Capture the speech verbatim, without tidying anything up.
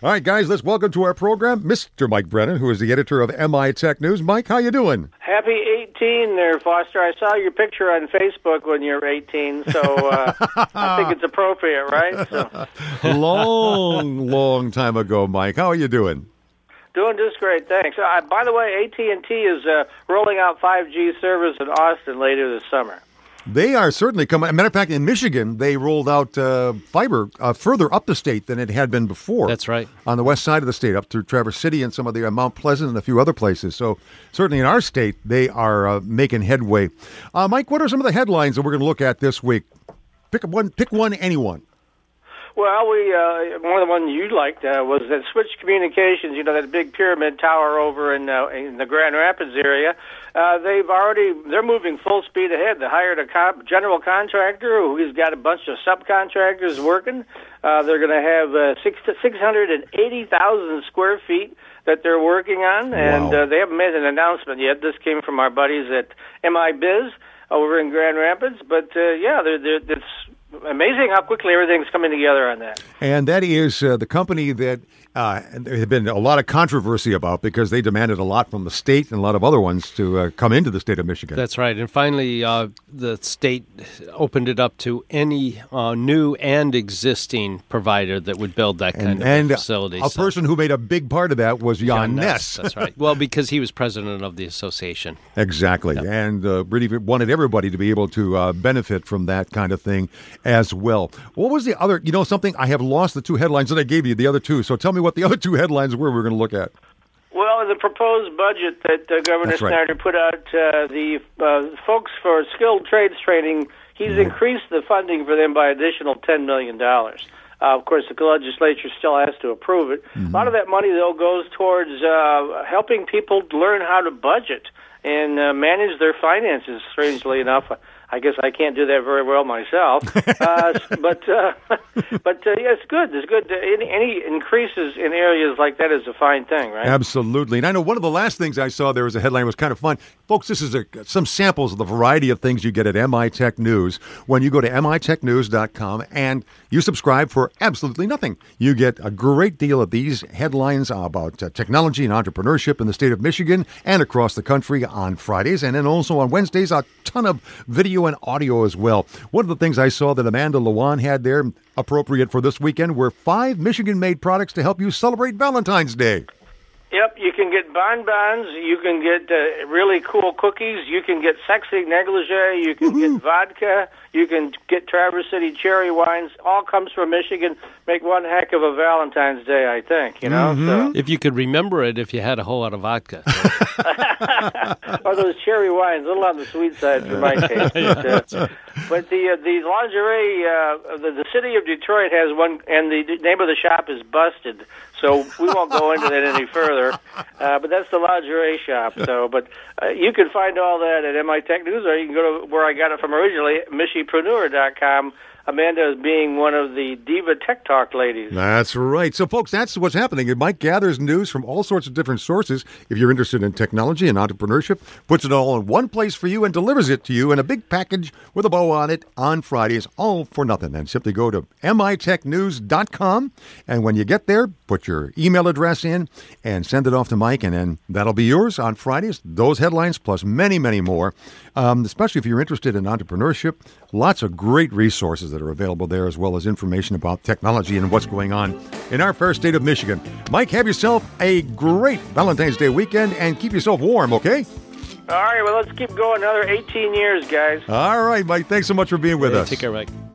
All right, guys, let's welcome to our program Mister Mike Brennan, who is the editor of M I Tech News. Mike, how you doing? Happy eighteen there, Foster. I saw your picture on Facebook when you were eighteen, so uh, I think it's appropriate, right? So. long, long time ago, Mike. How are you doing? Doing just great, thanks. Uh, by the way, A T and T is uh, rolling out five G service in Austin later this summer. They are certainly coming. As a matter of fact, in Michigan, they rolled out uh, fiber uh, further up the state than it had been before. That's right. On the west side of the state, up through Traverse City and some of the uh, Mount Pleasant and a few other places. So certainly in our state, they are uh, making headway. Uh, Mike, what are some of the headlines that we're going to look at this week? Pick one, pick one, anyone. Well, we uh, one of the ones you liked uh, was that Switch Communications. You know, that big pyramid tower over in uh, in the Grand Rapids area. Uh, they've already they're moving full speed ahead. They hired a co- general contractor who's got a bunch of subcontractors working. Uh, they're going to have uh, six to six hundred and eighty thousand square feet that they're working on, and wow. uh, they haven't made an announcement yet. This came from our buddies at M I Biz over in Grand Rapids, but uh, yeah, they're, they're, it's amazing how quickly everything's coming together on that. And that is uh, the company that uh, there had been a lot of controversy about because they demanded a lot from the state and a lot of other ones to uh, come into the state of Michigan. That's right. And finally, uh, the state opened it up to any uh, new and existing provider that would build that kind and, of and facility. A so. person who made a big part of that was Jan, Jan Ness. Ness. That's right. Well, because he was president of the association. Exactly. Yep. And uh, really wanted everybody to be able to uh, benefit from that kind of thing as well. What was the other, you know, something, I have lost the two headlines that I gave you, the other two. So tell me what the other two headlines were we're going to look at. Well, the proposed budget that uh, Governor That's right. Snyder put out, uh, the uh, folks for skilled trades training, he's mm-hmm. increased the funding for them by additional ten million dollars. Uh, of course, the legislature still has to approve it. Mm-hmm. A lot of that money, though, goes towards uh, helping people learn how to budget and uh, manage their finances, strangely enough. I guess I can't do that very well myself, uh, but uh, but uh, yeah, it's good. It's good. Any, any increases in areas like that is a fine thing, right? Absolutely. And I know one of the last things I saw there was a headline was kind of fun. Folks, this is a, some samples of the variety of things you get at M I Tech News. When you go to M I tech news dot com and you subscribe for absolutely nothing, you get a great deal of these headlines about uh, technology and entrepreneurship in the state of Michigan and across the country on Fridays. And then also on Wednesdays, a ton of video and audio as well. One of the things I saw that Amanda Lewan had there, appropriate for this weekend, were five Michigan-made products to help you celebrate Valentine's Day. Yep, you can get bonbons, you can get uh, really cool cookies, you can get sexy negligee, you can Woo-hoo. get vodka, you can get Traverse City cherry wines. All comes from Michigan. Make one heck of a Valentine's Day, I think, you know? Mm-hmm. So. If you could remember it if you had a whole lot of vodka. Or those cherry wines, a little on the sweet side for my taste. But, uh, but the uh, the lingerie, uh, the, the city of Detroit has one, and the name of the shop is Busted. So we won't go into that any further. Uh, but that's the lingerie shop. So, but uh, you can find all that at M I Tech News, or you can go to where I got it from originally, michipreneur dot com. Amanda is being one of the Diva Tech Talk ladies. That's right. So, folks, that's what's happening. Mike gathers news from all sorts of different sources. If you're interested in technology and entrepreneurship, puts it all in one place for you and delivers it to you in a big package with a bow on it on Fridays, all for nothing. And simply go to M I tech news dot com, and when you get there, put your email address in and send it off to Mike, and then that'll be yours on Fridays. Those headlines plus many, many more, um, especially if you're interested in entrepreneurship. Lots of great resources that are available there, as well as information about technology and what's going on in our fair state of Michigan. Mike, have yourself a great Valentine's Day weekend and keep yourself warm, okay? All right, well, let's keep going another eighteen years, guys. All right, Mike. Thanks so much for being with yeah, us. Take care, Mike.